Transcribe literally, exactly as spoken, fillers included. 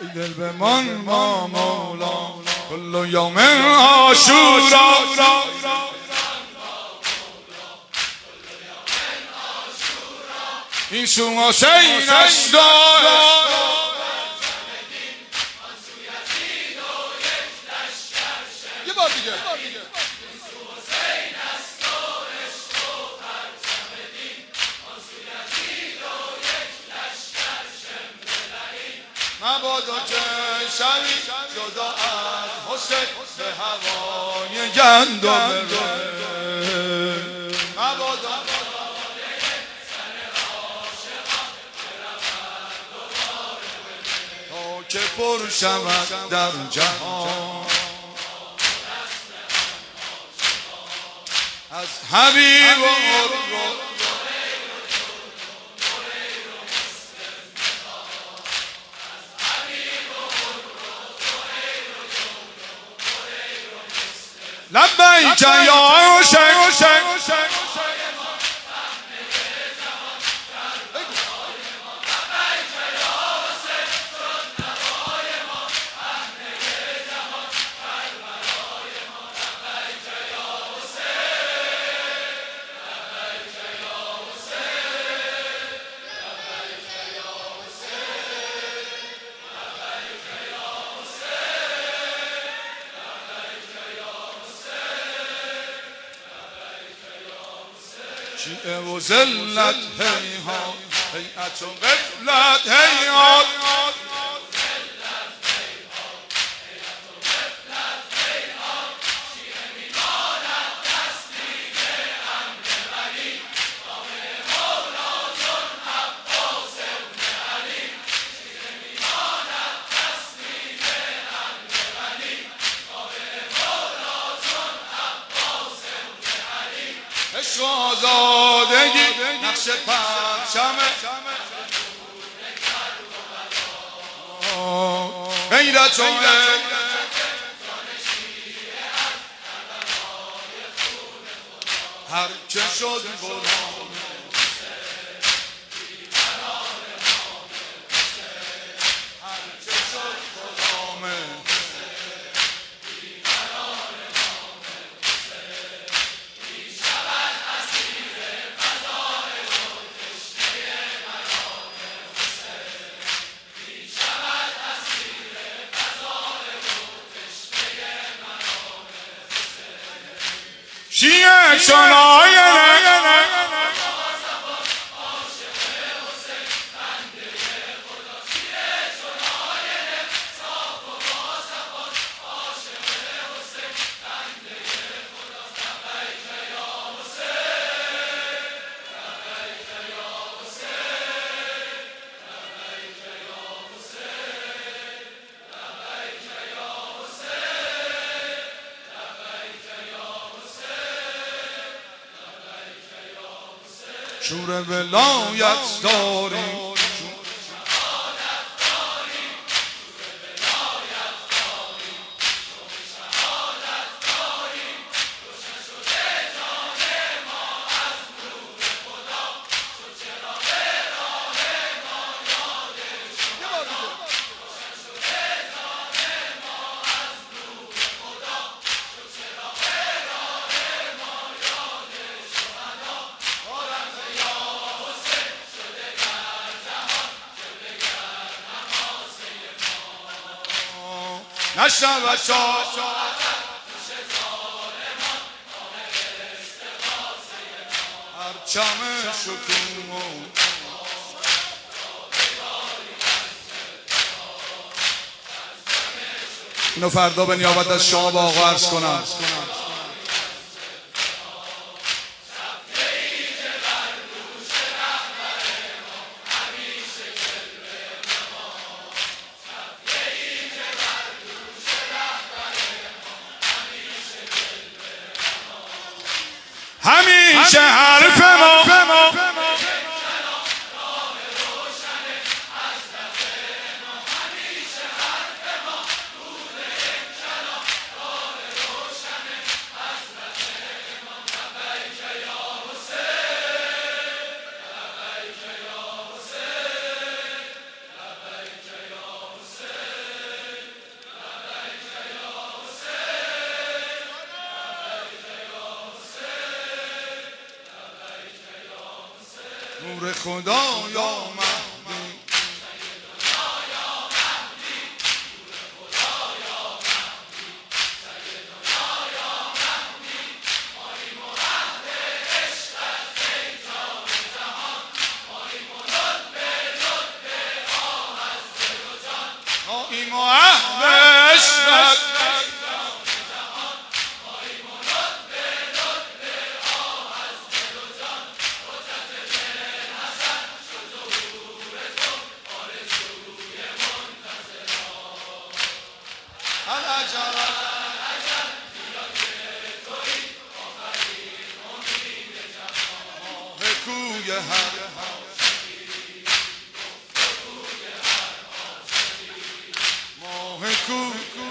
دل بمان ما مولا کل یوم عاشورا این سو حسین است یه بار دیگه مبادا که شوی جدا از حسین به هوای گندم بره مبادا تا که پر شود در جهان از حبیب و لبیک یا حسین شیعه و ذلت هیهات هیئت و غفلت هیهات عشق و آزادگی نقش پرچمه غیرت و هر که شد غلام هر که شد غلام شیعه چون آینه شور ولایت داریم نشنود شاه پرچم شکوه اینو فردا به نیابت از شما با آقا عرض کنم. همیشه حرف ما نور خدا یا مهدی آییم و عهد عشقت ماه کوی هر ماه کوی